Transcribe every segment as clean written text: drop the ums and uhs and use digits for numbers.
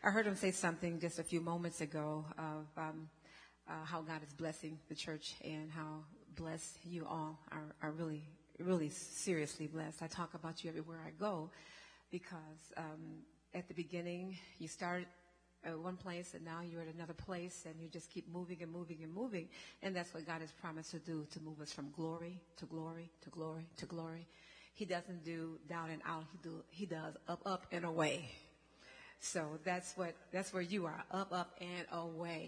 I heard him say something just a few moments ago of how God is blessing the church and how blessed you all are really, really seriously blessed. I talk about you everywhere I go because at the beginning you started at one place and now you're at another place and you just keep moving and moving and moving. And that's what God has promised to do, to move us from glory to glory to glory to glory. He doesn't do down and out. He does up and away. So that's where you are, up and away.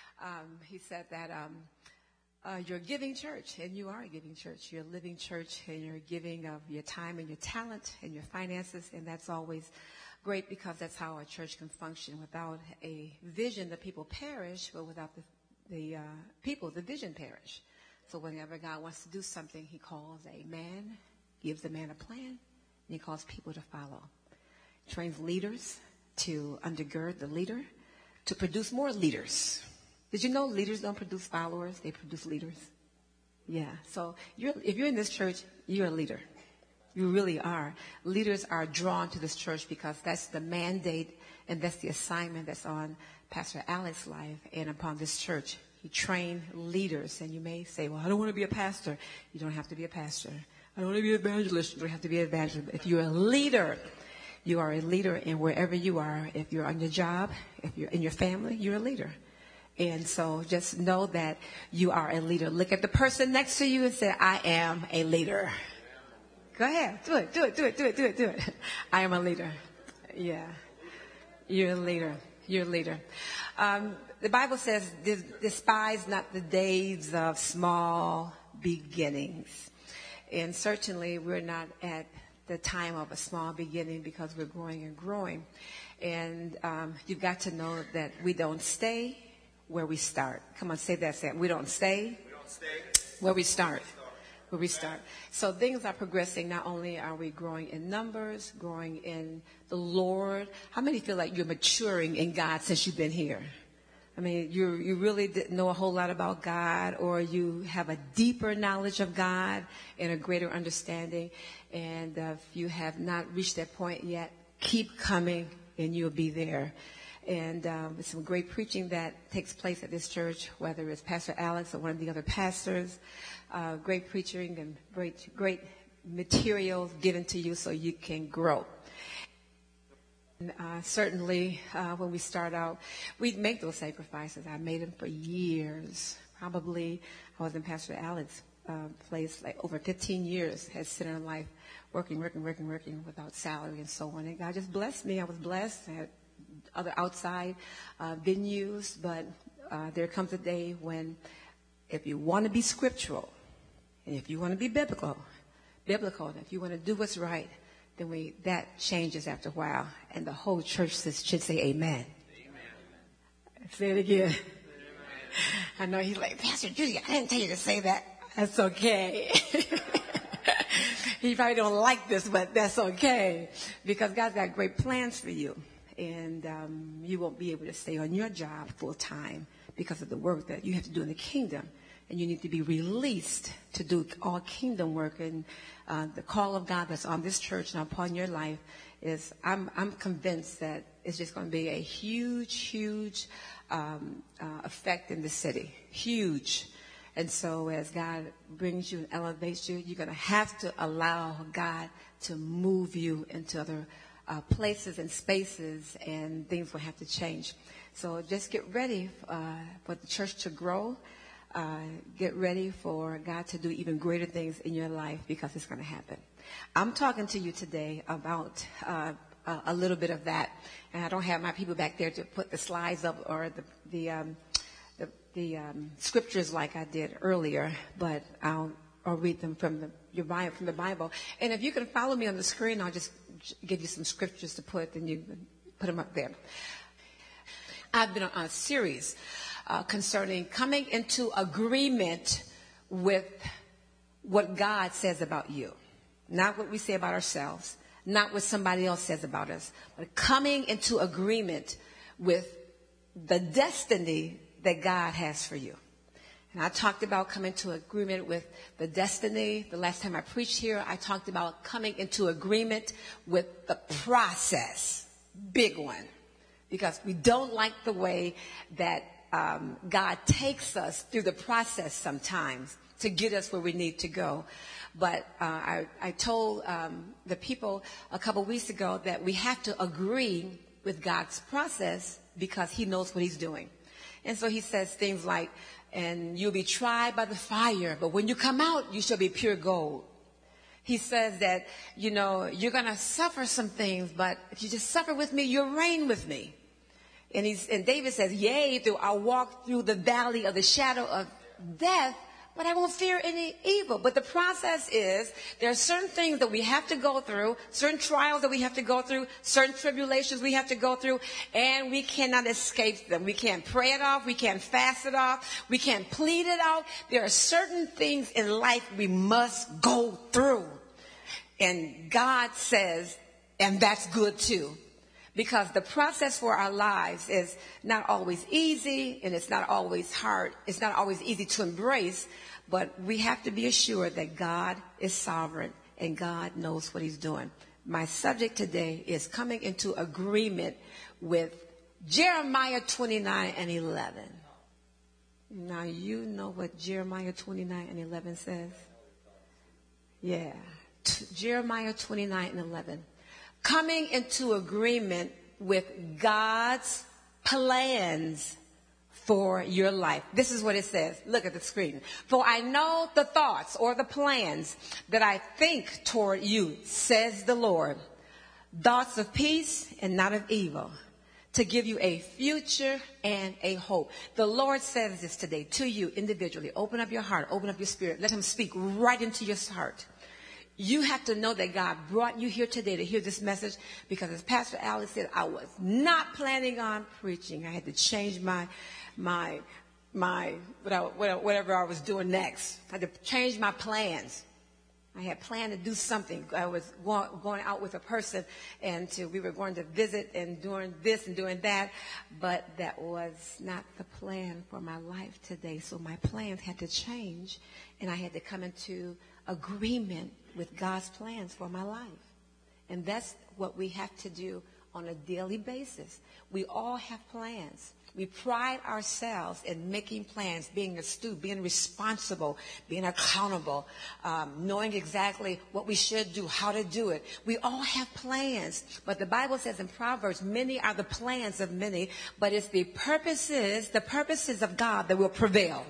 He said that you're a giving church, and you are a giving church. You're a living church, and you're giving of your time and your talent and your finances, and that's always great because that's how a church can function. Without a vision, the people perish, but without the people, the vision perish. So whenever God wants to do something, he calls a man, gives the man a plan, and he calls people to follow. Trains leaders to undergird the leader, to produce more leaders. Did you know leaders don't produce followers? They produce leaders. Yeah. So if you're in this church, you're a leader. You really are. Leaders are drawn to this church because that's the mandate and that's the assignment that's on Pastor Alex's life and upon this church. He trained leaders. And you may say, well, I don't want to be a pastor. You don't have to be a pastor. I don't want to be an evangelist. You don't have to be an evangelist. If you're a leader, you are a leader in wherever you are. If you're on your job, if you're in your family, you're a leader. And so just know that you are a leader. Look at the person next to you and say, I am a leader. Go ahead. Do it. I am a leader. Yeah. You're a leader. You're a leader. The Bible says, despise not the days of small beginnings. And certainly we're not at the time of a small beginning because we're growing and growing. And you've got to know that we don't stay where we start. Come on, say that. Say it. We don't stay where we start. Where we start. So things are progressing. Not only are we growing in numbers, growing in the Lord. How many feel like you're maturing in God since you've been here? I mean, you really didn't know a whole lot about God, or you have a deeper knowledge of God and a greater understanding. And if you have not reached that point yet, keep coming and you'll be there. And there's some great preaching that takes place at this church, whether it's Pastor Alex or one of the other pastors. Great preaching and great materials given to you so you can grow. And, certainly, when we start out, we make those sacrifices. I made them for years. Probably, I was in Pastor Alex's place like over 15 years, had Center in Life, working without salary and so on. And God just blessed me. I was blessed. I had other outside venues, but there comes a day when if you want to be scriptural, and if you want to be biblical, and if you want to do what's right, then that changes after a while, and the whole church should say amen. Amen. Say it again. Amen. I know he's like, Pastor Judy, I didn't tell you to say that. That's okay. He probably don't like this, but that's okay, because God's got great plans for you. And you won't be able to stay on your job full time because of the work that you have to do in the kingdom. And you need to be released to do all kingdom work. And the call of God that's on this church and upon your life is, I'm convinced that it's just going to be a huge effect in the city. Huge. And so as God brings you and elevates you, you're going to have to allow God to move you into other places and spaces, and things will have to change. So just get ready for the church to grow. Get ready for God to do even greater things in your life, because it's going to happen. I'm talking to you today about a little bit of that, and I don't have my people back there to put the slides up or the scriptures like I did earlier, but I'll read them from the Bible. And if you can follow me on the screen, I'll just give you some scriptures to put, and you can put them up there. I've been on a series concerning coming into agreement with what God says about you. Not what we say about ourselves, not what somebody else says about us, but coming into agreement with the destiny that God has for you. And I talked about coming to agreement with the destiny. The last time I preached here, I talked about coming into agreement with the process. Big one. because we don't like the way that God takes us through the process sometimes to get us where we need to go. But I told the people a couple weeks ago that we have to agree with God's process because he knows what he's doing. And so he says things like, and you'll be tried by the fire, but when you come out, you shall be pure gold. He says that, you know, you're going to suffer some things, but if you just suffer with me, you'll reign with me. And David says, yea, though I walk through the valley of the shadow of death, but I won't fear any evil. But the process is there are certain things that we have to go through, certain trials that we have to go through, certain tribulations we have to go through, and we cannot escape them. We can't pray it off. We can't fast it off. We can't plead it out. There are certain things in life we must go through. And God says, and that's good too. Because the process for our lives is not always easy, and it's not always hard. It's not always easy to embrace, but we have to be assured that God is sovereign and God knows what he's doing. My subject today is coming into agreement with Jeremiah 29 and 11. Now, you know what Jeremiah 29 and 11 says? Yeah. Jeremiah 29 and 11. Coming into agreement with God's plans for your life. This is what it says. Look at the screen. For I know the thoughts or the plans that I think toward you, says the Lord. Thoughts of peace and not of evil, to give you a future and a hope. The Lord says this today to you individually. Open up your heart. Open up your spirit. Let him speak right into your heart. You have to know that God brought you here today to hear this message, because as Pastor Alex said, I was not planning on preaching. I had to change whatever I was doing next. I had to change my plans. I had planned to do something. I was going out with a person, and we were going to visit and doing this and doing that, but that was not the plan for my life today. So my plans had to change, and I had to come into agreement with God's plans for my life. And that's what we have to do on a daily basis. We all have plans. We pride ourselves in making plans, being astute, being responsible, being accountable, knowing exactly what we should do, how to do it. We all have plans. But the Bible says in Proverbs, many are the plans of many, but it's the purposes of God that will prevail.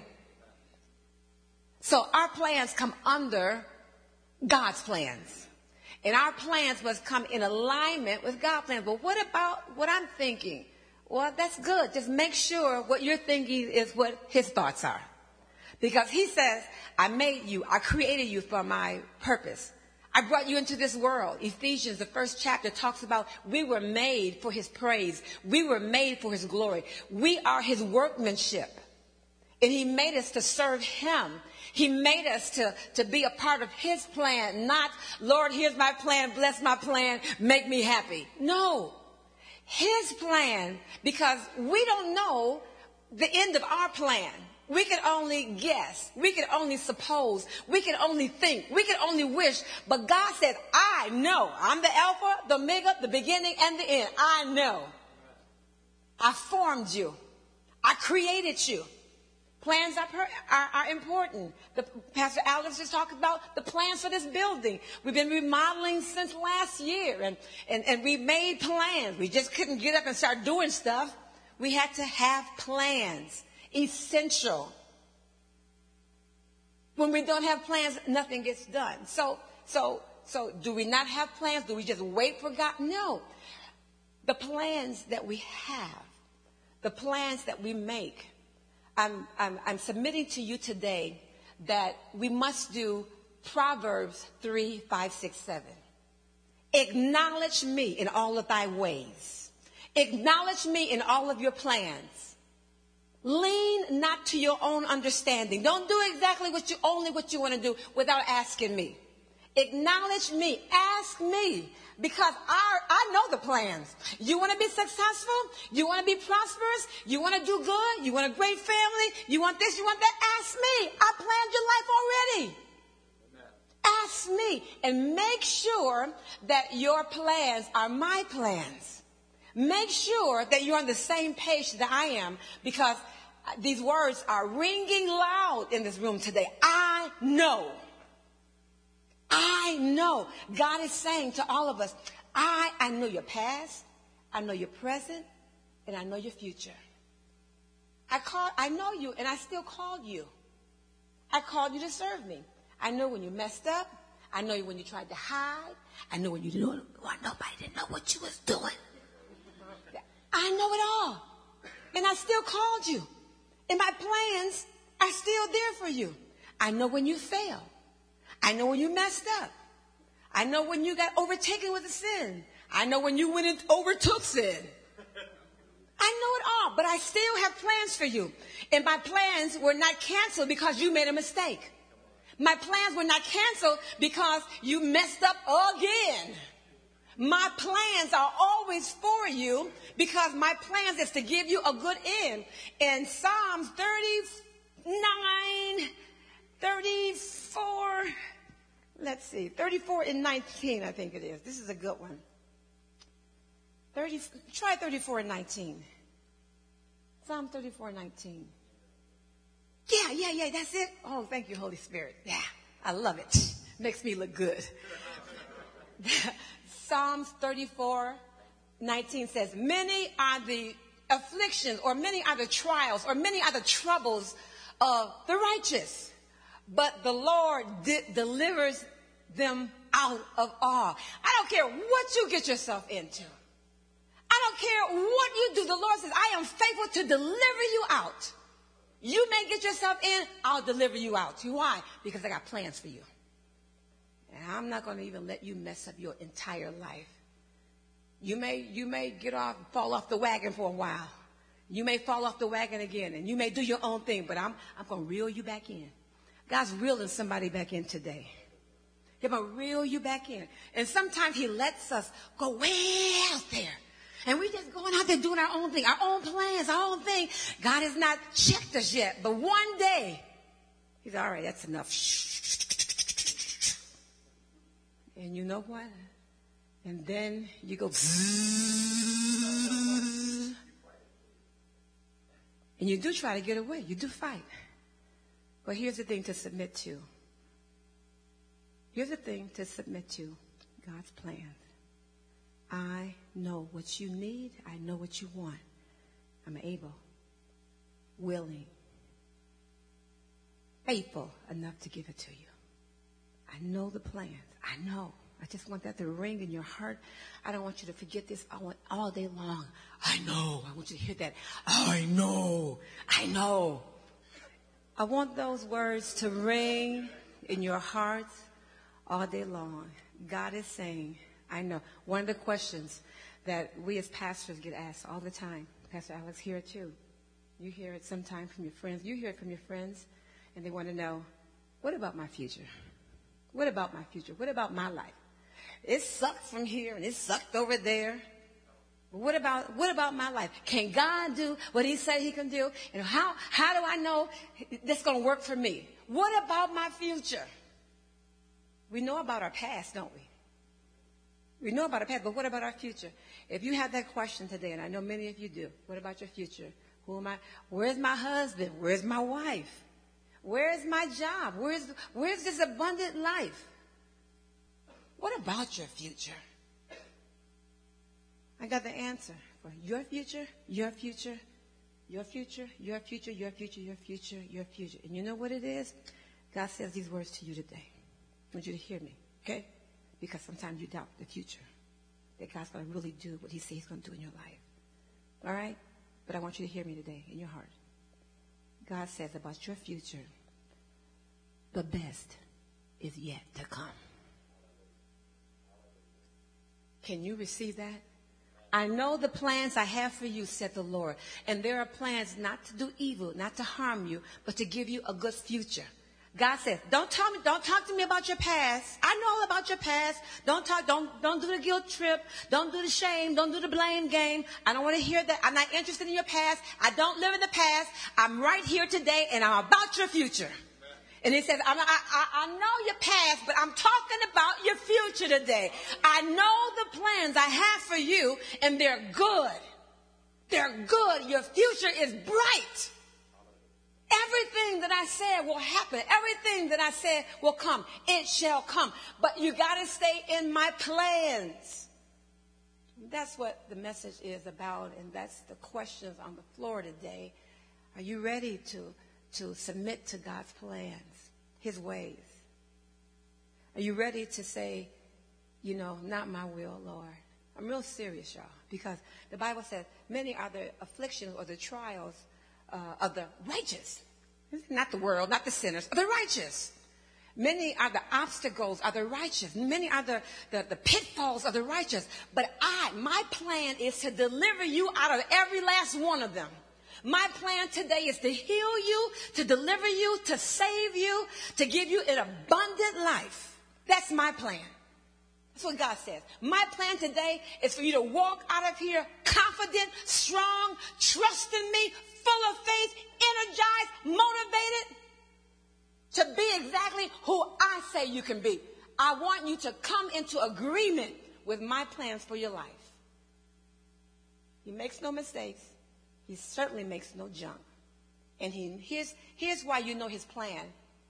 So our plans come under God's plans. And our plans must come in alignment with God's plans. But what about what I'm thinking? Well, that's good. Just make sure what you're thinking is what his thoughts are. Because he says, I made you, I created you for my purpose. I brought you into this world. Ephesians, the first chapter, talks about we were made for his praise. We were made for his glory. We are his workmanship. And he made us to serve him. He made us to be a part of his plan, not, Lord, here's my plan, bless my plan, make me happy. No, his plan, because we don't know the end of our plan. We can only guess. We can only suppose. We can only think. We can only wish. But God said, I know. I'm the Alpha, the Omega, the beginning and the end. I know. I formed you. I created you. Plans are important. Pastor Alex just talked about the plans for this building. We've been remodeling since last year, and we made plans. We just couldn't get up and start doing stuff. We had to have plans. Essential. When we don't have plans, nothing gets done. So do we not have plans? Do we just wait for God? No. The plans that we have, the plans that we make, I'm submitting to you today that we must do Proverbs 3, 5, 6, 7. Acknowledge me in all of thy ways. Acknowledge me in all of your plans. Lean not to your own understanding. Don't do exactly what you want to do without asking me. Acknowledge me. Ask me. Because I know the plans. You want to be successful? You want to be prosperous? You want to do good? You want a great family? You want this? You want that? Ask me. I planned your life already. Amen. Ask me. And make sure that your plans are my plans. Make sure that you're on the same page that I am, because these words are ringing loud in this room today. I know. God is saying to all of us, I know your past, I know your present, and I know your future. I know you, and I still called you. I called you to serve me. I know when you messed up. I know when you tried to hide. I know when you didn't want nobody to know what you was doing. I know it all. And I still called you. And my plans are still there for you. I know when you failed. I know when you messed up. I know when you got overtaken with a sin. I know when you went and overtook sin. I know it all, but I still have plans for you. And my plans were not canceled because you made a mistake. My plans were not canceled because you messed up again. My plans are always for you because my plans is to give you a good end. In Psalms 34 and 19, I think it is. This is a good one. Try 34 and 19. Psalm 34 and 19. Yeah, that's it. Oh, thank you, Holy Spirit. Yeah, I love it. Makes me look good. Psalms 34, 19 says, many are the afflictions, or many are the trials, or many are the troubles of the righteous, but the Lord delivers them out of all. I don't care what you get yourself into. I don't care what you do. The Lord says, I am faithful to deliver you out. You may get yourself in, I'll deliver you out. Why? Because I got plans for you. And I'm not going to even let you mess up your entire life. You may fall off the wagon for a while. You may fall off the wagon again, and you may do your own thing, but I'm going to reel you back in. God's reeling somebody back in today. He's going to reel you back in. And sometimes he lets us go way out there. And we just going out there doing our own thing, our own plans, our own thing. God has not checked us yet. But one day, he's all right, that's enough. And you know what? And then you go. And you do try to get away. You do fight. But here's the thing to submit to. Here's the thing to submit to. God's plan. I know what you need. I know what you want. I'm able, willing, faithful enough to give it to you. I know the plans. I know. I just want that to ring in your heart. I don't want you to forget this all day long. I know. I want you to hear that. I know. I know. I want those words to ring in your heart all day long. God is saying, I know. One of the questions that we as pastors get asked all the time, Pastor Alex, hear it too. You hear it sometimes from your friends. You hear it from your friends, and they want to know, what about my future? What about my future? What about my life? It sucked from here, and it sucked over there. But what about my life? Can God do what he said he can do? And how do I know that's going to work for me? What about my future? We know about our past, don't we? We know about our past, but what about our future? If you have that question today, and I know many of you do, what about your future? Who am I? Where's my husband? Where's my wife? Where's my job? Where's this abundant life? What about your future? I got the answer for your future, your future, your future, your future, your future, your future, your future. And you know what it is? God says these words to you today. I want you to hear me, okay? Because sometimes you doubt the future, that God's going to really do what he says he's going to do in your life. All right? But I want you to hear me today in your heart. God says about your future, the best is yet to come. Can you receive that? I know the plans I have for you, said the Lord. And there are plans not to do evil, not to harm you, but to give you a good future. God says, don't talk to me about your past. I know all about your past. Don't do the guilt trip. Don't do the shame. Don't do the blame game. I don't want to hear that. I'm not interested in your past. I don't live in the past. I'm right here today, and I'm about your future. And he says, I know your past, but I'm talking about your future today. I know the plans I have for you, and they're good. They're good. Your future is bright. Everything that I said will happen. Everything that I said will come. It shall come. But you got to stay in my plans. That's what the message is about, and that's the questions on the floor today. Are you ready to submit to God's plans, his ways? Are you ready to say, not my will, Lord? I'm real serious, y'all, because the Bible says many are the afflictions or the trials of the righteous. Not the world, not the sinners, the righteous. Many are the obstacles of the righteous. Many are the pitfalls of the righteous. But my plan is to deliver you out of every last one of them. My plan today is to heal you, to deliver you, to save you, to give you an abundant life. That's my plan. That's what God says. My plan today is for you to walk out of here confident, strong, trusting me, full of faith, energized, motivated to be exactly who I say you can be. I want you to come into agreement with my plans for your life. He makes no mistakes. He certainly makes no junk. And here's why you know his plan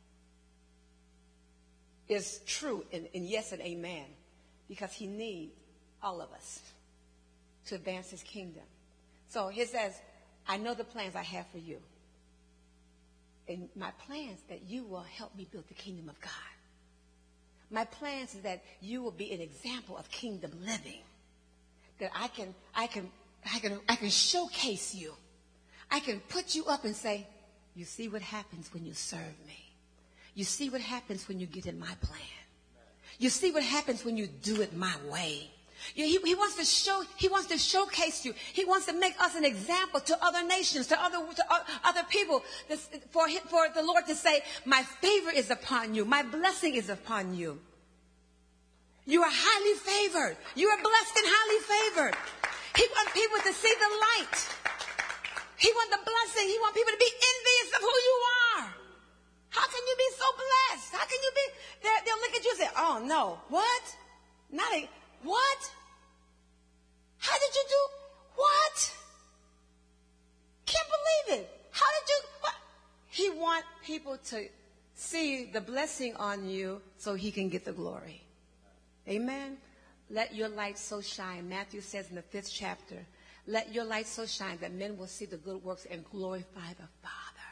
is true and yes and amen. Because he needs all of us to advance his kingdom. So he says, I know the plans I have for you. And my plans that you will help me build the kingdom of God. My plans is that you will be an example of kingdom living. That I can showcase you. I can put you up and say, you see what happens when you serve me. You see what happens when you get in my plan. You see what happens when you do it my way. He wants to showcase you. He wants to make us an example to other nations, to other people, for the Lord to say, my favor is upon you. My blessing is upon you. You are highly favored. You are blessed and highly favored. He wants people to see the light. He wants the blessing. He wants people to be envious of who you are. How can you be so blessed? How can you be? They'll look at you and say, oh, no. What? What? How did you do? What? Can't believe it. How did you? What? He wants people to see the blessing on you so he can get the glory. Amen. Let your light so shine. Matthew says in the 5th chapter, let your light so shine that men will see the good works and glorify the Father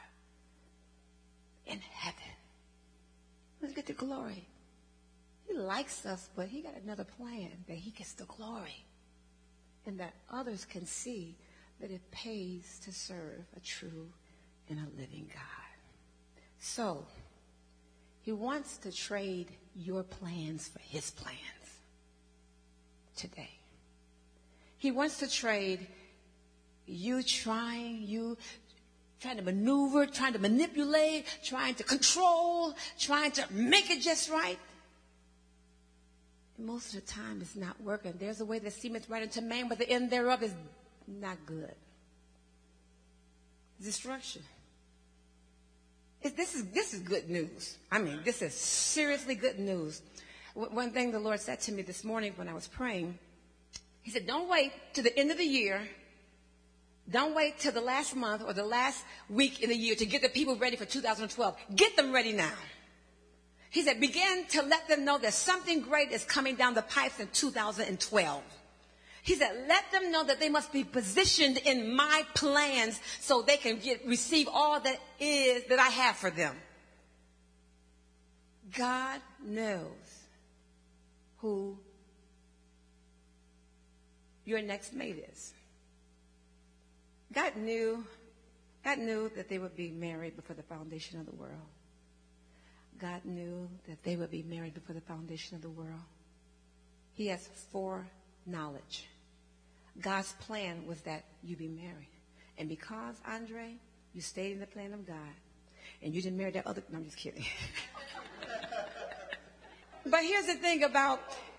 in heaven. Let's get the glory. He likes us, but he got another plan that he gets the glory. And that others can see that it pays to serve a true and a living God. So, he wants to trade your plans for his plans today. He wants to trade you trying to maneuver, trying to manipulate, trying to control, trying to make it just right. And most of the time it's not working. There's a way that seemeth right unto man, but the end thereof is not good. Destruction. This is good news. I mean, this is seriously good news. One thing the Lord said to me this morning when I was praying, he said, don't wait to the end of the year. Don't wait till the last month or the last week in the year to get the people ready for 2012. Get them ready now. He said, begin to let them know that something great is coming down the pipes in 2012. He said, let them know that they must be positioned in my plans so they can receive all that I have for them. God knows who your next mate is. God knew that they would be married before the foundation of the world. God knew that they would be married before the foundation of the world. He has foreknowledge. God's plan was that you be married. And because, Andre, you stayed in the plan of God, and you didn't marry that other, no, I'm just kidding. But here's the thing about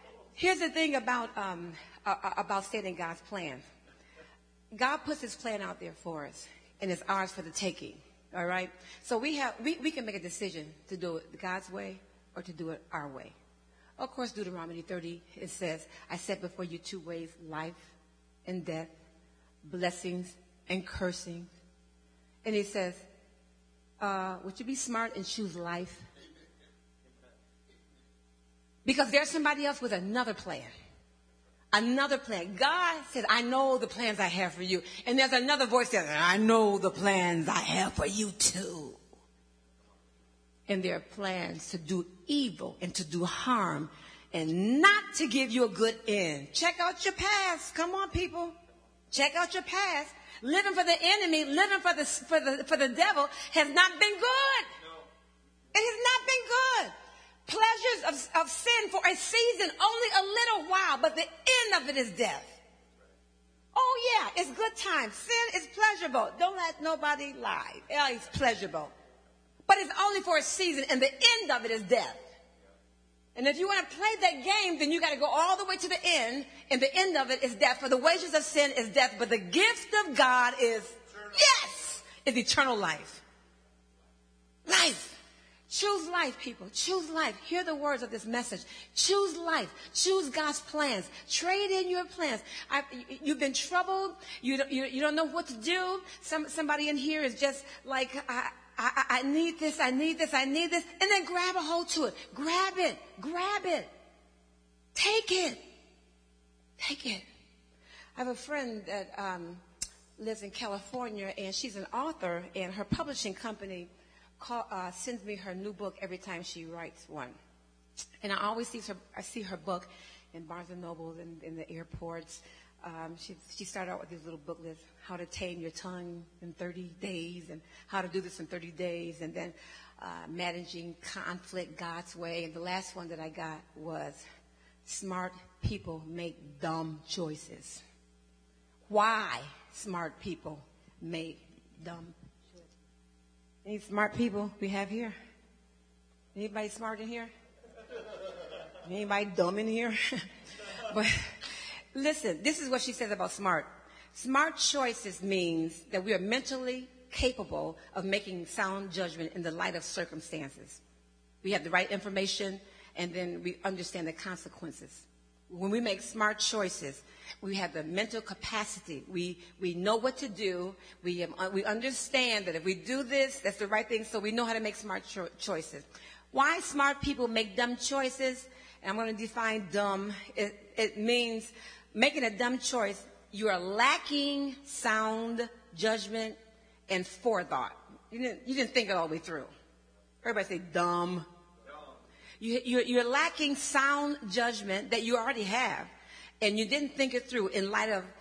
staying in God's plan. God puts his plan out there for us, and it's ours for the taking. All right? So we can make a decision to do it God's way or to do it our way. Of course, Deuteronomy 30, it says, I set before you two ways, life and death, blessings and cursing. And it says, would you be smart and choose life? Because there's somebody else with another plan. Another plan. God said, I know the plans I have for you. And there's another voice that says, I know the plans I have for you too. And there are plans to do evil and to do harm and not to give you a good end. Check out your past. Come on, people. Check out your past. Living for the enemy, living for the devil has not been good. It has not been good. Pleasures of sin for a season, only a little while, but the end of it is death. Oh yeah, it's good times. Sin is pleasurable. Don't let nobody lie. Yeah, it's pleasurable. But it's only for a season, and the end of it is death. And if you want to play that game, then you got to go all the way to the end, and the end of it is death. For the wages of sin is death, but the gift of God is, is eternal life. Life. Choose life, people. Choose life. Hear the words of this message. Choose life. Choose God's plans. Trade in your plans. You've been troubled. You don't know what to do. Somebody in here is just like, I need this, I need this, I need this. And then grab a hold to it. Grab it. Grab it. Take it. Take it. I have a friend that lives in California, and she's an author, and her publishing company sends me her new book every time she writes one. And I always see her book in Barnes & Noble and in the airports. She started out with these little booklets, how to tame your tongue in 30 days and how to do this in 30 days. And then managing conflict God's way. And the last one that I got was smart people make dumb choices. Why smart people make dumb choices. Any smart people we have here? Anybody smart in here? Anybody dumb in here? But listen, this is what she says about smart. Smart choices means that we are mentally capable of making sound judgment in the light of circumstances. We have the right information, and then we understand the consequences. When we make smart choices, we have the mental capacity. We know what to do. We understand that if we do this, that's the right thing, so we know how to make smart choices. Why smart people make dumb choices? And I'm going to define dumb. It means making a dumb choice. You are lacking sound judgment and forethought. You didn't think it all the way through. Everybody say dumb. You're lacking sound judgment that you already have, and you didn't think it through in light of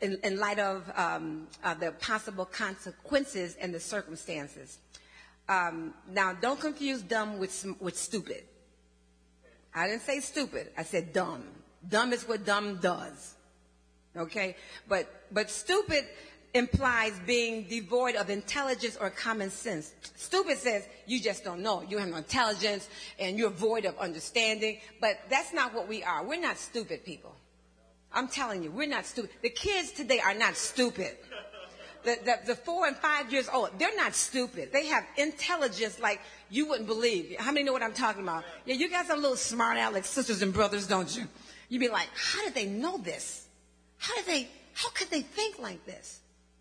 the possible consequences and the circumstances. Now, don't confuse dumb with stupid. I didn't say stupid. I said dumb. Dumb is what dumb does. Okay? But stupid implies being devoid of intelligence or common sense. Stupid says you just don't know. You have no intelligence and you're void of understanding. But that's not what we are. We're not stupid people. I'm telling you, we're not stupid. The kids today are not stupid. The 4 and 5 years old, they're not stupid. They have intelligence like you wouldn't believe. How many know what I'm talking about? Yeah, you got some little smart aleck sisters and brothers, don't you? You'd be like, how did they know this? How could they think like this?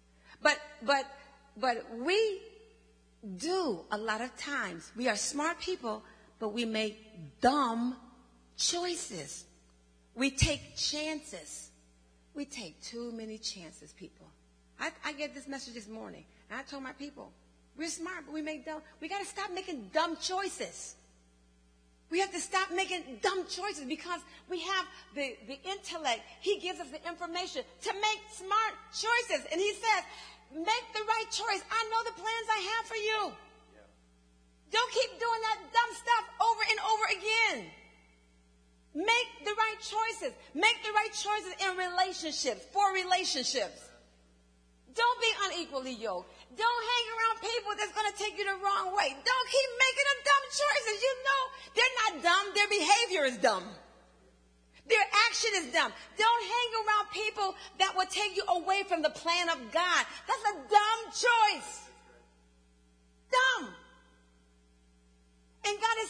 But we do a lot of times. We are smart people, but we make dumb choices. We take chances. We take too many chances, people. I get this message this morning, and I told my people, we're smart, but we make dumb. We got to stop making dumb choices. We have to stop making dumb choices because we have the intellect. He gives us the information to make smart choices. And he says, make the right choice. I know the plans I have for you. Yeah. Don't keep doing that dumb stuff over and over again. Make the right choices. Make the right choices in relationships, for relationships. Don't be unequally yoked. Don't hang around people that's going to take you the wrong way. Don't keep making them dumb choices. You know they're not dumb. Their behavior is dumb. Their action is dumb. Don't hang around people that will take you away from the plan of God. That's a dumb choice.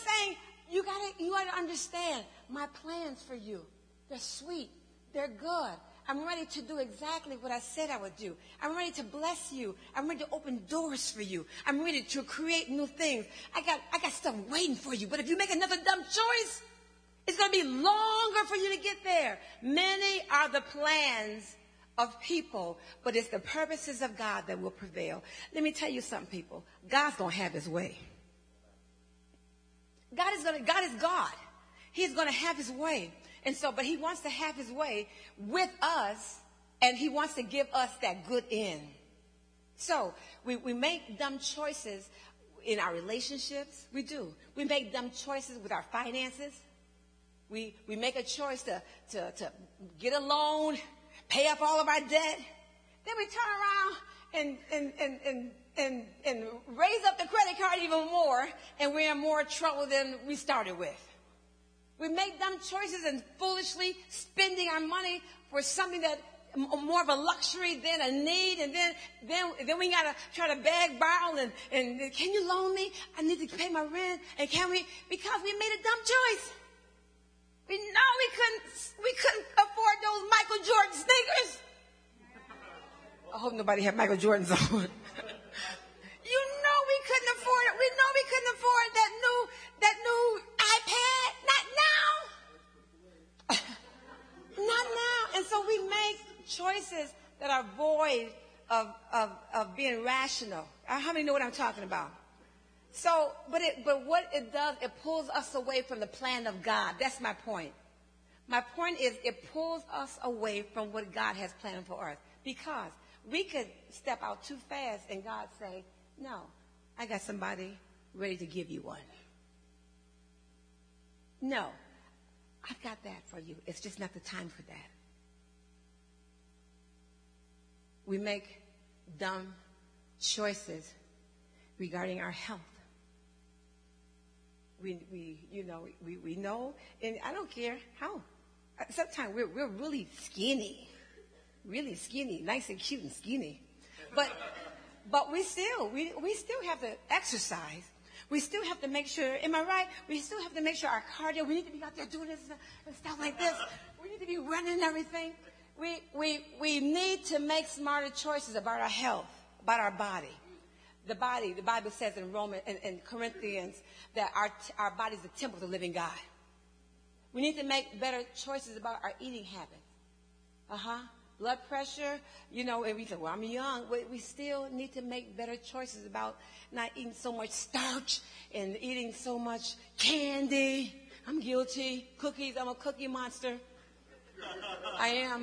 saying, you gotta understand my plans for you. They're sweet. They're good. I'm ready to do exactly what I said I would do. I'm ready to bless you. I'm ready to open doors for you. I'm ready to create new things. I got stuff waiting for you. But if you make another dumb choice, it's going to be longer for you to get there. Many are the plans of people, but it's the purposes of God that will prevail. Let me tell you something, people. God's going to have his way. God is God. He's going to have his way. And so, but he wants to have his way with us, and he wants to give us that good end. So we make dumb choices in our relationships. We do. We make dumb choices with our finances. We make a choice to get a loan, pay off all of our debt. Then we turn around and raise up the credit card even more, and we're in more trouble than we started with. We make dumb choices and foolishly spending our money for something that more of a luxury than a need, and then we gotta try to beg, borrow, and can you loan me? I need to pay my rent, and can we? Because we made a dumb choice. We know we couldn't afford those Michael Jordan sneakers. I hope nobody had Michael Jordans on. You know we couldn't afford it. We know we couldn't afford that new iPad. Not now. Not now. And so we make choices that are void of being rational. How many know what I'm talking about? So, but what it does, it pulls us away from the plan of God. That's my point. My point is it pulls us away from what God has planned for us. Because we could step out too fast and God say, no, I got somebody ready to give you one. No, I've got that for you. It's just not the time for that. We make dumb choices regarding our health. We know, and I don't care how. Sometimes we're really skinny, nice and cute and skinny, but we still have to exercise. We still have to make sure. Am I right? We still have to make sure our cardio. We need to be out there doing this and stuff like this. We need to be running and everything. We need to make smarter choices about our health, about our body. The body, the Bible says in Corinthians that our body is the temple of the living God. We need to make better choices about our eating habits. Blood pressure, and we say, well, I'm young. We still need to make better choices about not eating so much starch and eating so much candy. I'm guilty. Cookies, I'm a cookie monster. I am.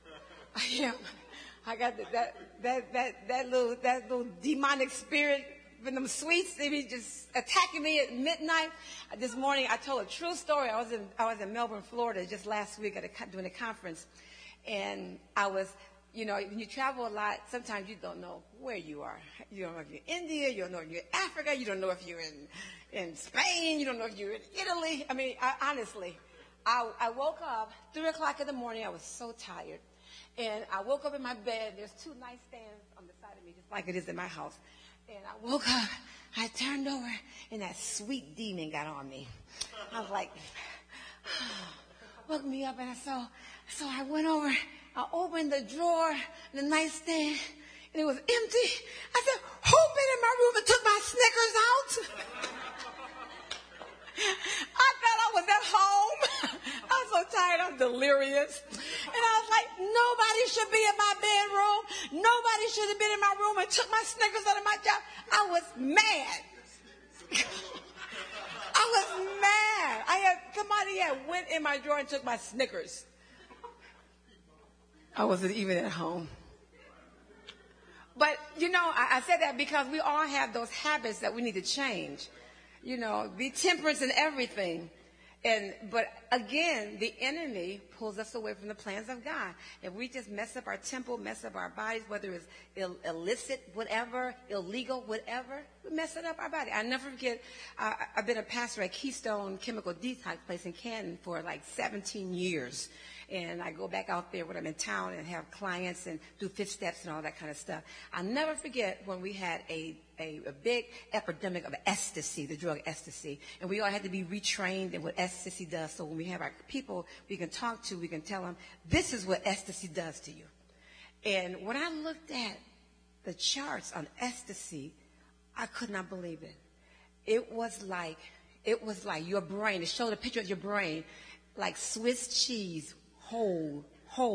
I got that little demonic spirit from them sweets. They be just attacking me at midnight. This morning, I told a true story. I was in Melbourne, Florida, just last week doing a conference, and I was, when you travel a lot, sometimes you don't know where you are. You don't know if you're in India. You don't know if you're in Africa. You don't know if you're in Spain. You don't know if you're in Italy. I mean, honestly, I woke up 3 o'clock in the morning. I was so tired. And I woke up in my bed. There's 2 nightstands on the side of me, just like it is in my house. And I woke up. I turned over, and that sweet demon got on me. I was like, woke me up, and so I went over. I opened the drawer, the nightstand, and it was empty. I said, who been in my room and took my Snickers out? I thought I was at home. I was so tired. I was delirious. And I was like, nobody should be in my bedroom. Nobody should have been in my room and took my Snickers out of my job. I was mad. I was mad. Somebody had went in my drawer and took my Snickers. I wasn't even at home. But, I said that because we all have those habits that we need to change. Be temperance in everything. But again, the enemy pulls us away from the plans of God. If we just mess up our temple, mess up our bodies, whether it's illicit, whatever, illegal, whatever, we mess it up our body. I never forget, I've been a pastor at Keystone Chemical Detox place in Canton for like 17 years. and I go back out there when I'm in town and have clients and do fifth steps and all that kind of stuff. I'll never forget when we had a big epidemic of ecstasy, the drug ecstasy, and we all had to be retrained in what ecstasy does. So when we have our people we can talk to, we can tell them, this is what ecstasy does to you. And when I looked at the charts on ecstasy, I could not believe it. It was like your brain. It showed a picture of your brain, like Swiss cheese, holes.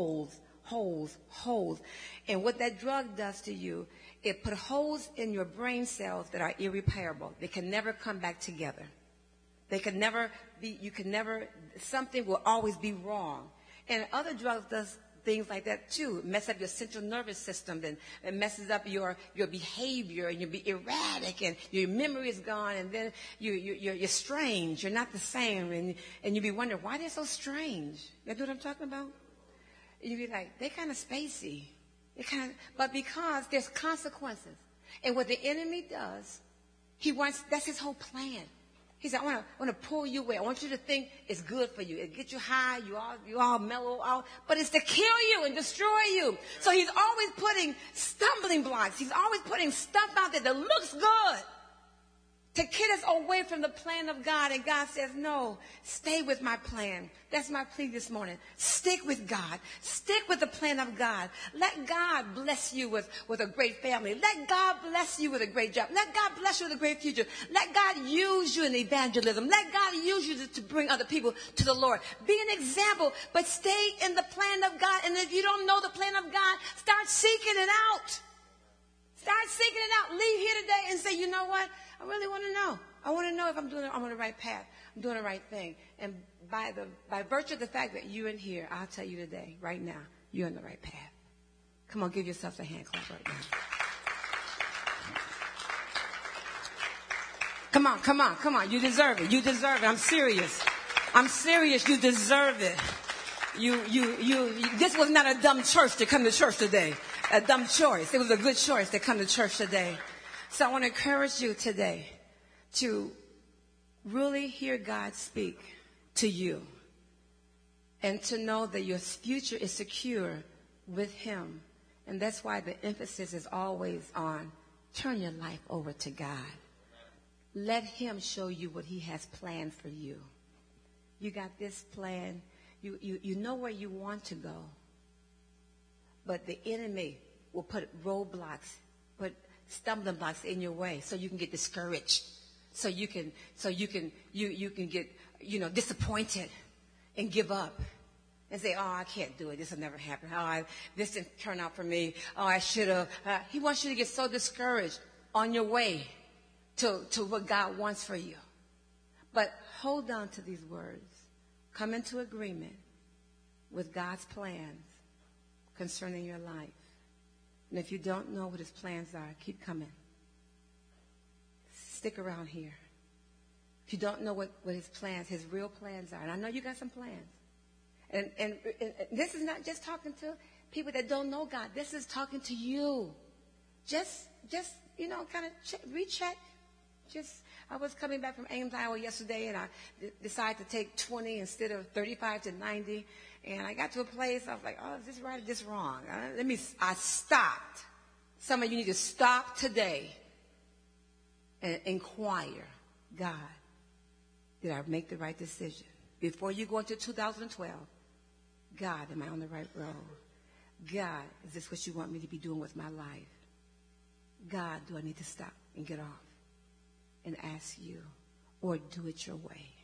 And what that drug does to you, it put holes in your brain cells that are irreparable. They can never come back together. They can never be, something will always be wrong. And other drugs does things like that too. It messes up your central nervous system, and it messes up your behavior, and you'll be erratic, and your memory is gone, and then you're strange. You're not the same, and you'll be wondering why they're so strange. You know what I'm talking about? And you'll be like, they're kind of spacey. But because there's consequences. And what the enemy does, that's his whole plan. He said, I want to pull you away. I want you to think it's good for you. It get you high, you all mellow out, but it's to kill you and destroy you. So he's always putting stumbling blocks. He's always putting stuff out there that looks good to get us away from the plan of God. And God says, no, stay with my plan. That's my plea this morning. Stick with God. Stick with the plan of God. Let God bless you with a great family. Let God bless you with a great job. Let God bless you with a great future. Let God use you in evangelism. Let God use you to bring other people to the Lord. Be an example, but stay in the plan of God. And if you don't know the plan of God, start seeking it out. Start seeking it out. Leave here today and say, you know what? I really want to know. I want to know if I'm on the right path. I'm doing the right thing. And by virtue of the fact that you're in here, I'll tell you today, right now, you're on the right path. Come on, give yourselves a hand clap right now. Come on. You deserve it. You deserve it. I'm serious. You deserve it. This was not a dumb church to come to church today. A dumb choice. It was a good choice to come to church today. So I want to encourage you today to really hear God speak to you and to know that your future is secure with him. And that's why the emphasis is always on turn your life over to God. Let him show you what he has planned for you. You got this plan. You know where you want to go. But the enemy will put roadblocks, put stumbling blocks in your way so you can get discouraged. So you can get, disappointed and give up and say, oh, I can't do it. This will never happen. Oh, this didn't turn out for me. Oh, I should have. He wants you to get so discouraged on your way to what God wants for you. But hold on to these words. Come into agreement with God's plans concerning your life. And if you don't know what his plans are, keep coming. Stick around here. If you don't know what his plans, his real plans are, and I know you got some plans. And this is not just talking to people that don't know God. This is talking to you. Just kind of recheck. I was coming back from Ames, Iowa yesterday, and I decided to take 20 instead of 35 to 90. And I got to a place, I was like, oh, is this right or this wrong? I stopped. Some of you need to stop today and inquire, God, did I make the right decision? Before you go into 2012, God, am I on the right road? God, is this what you want me to be doing with my life? God, do I need to stop and get off and ask you, or do it your way?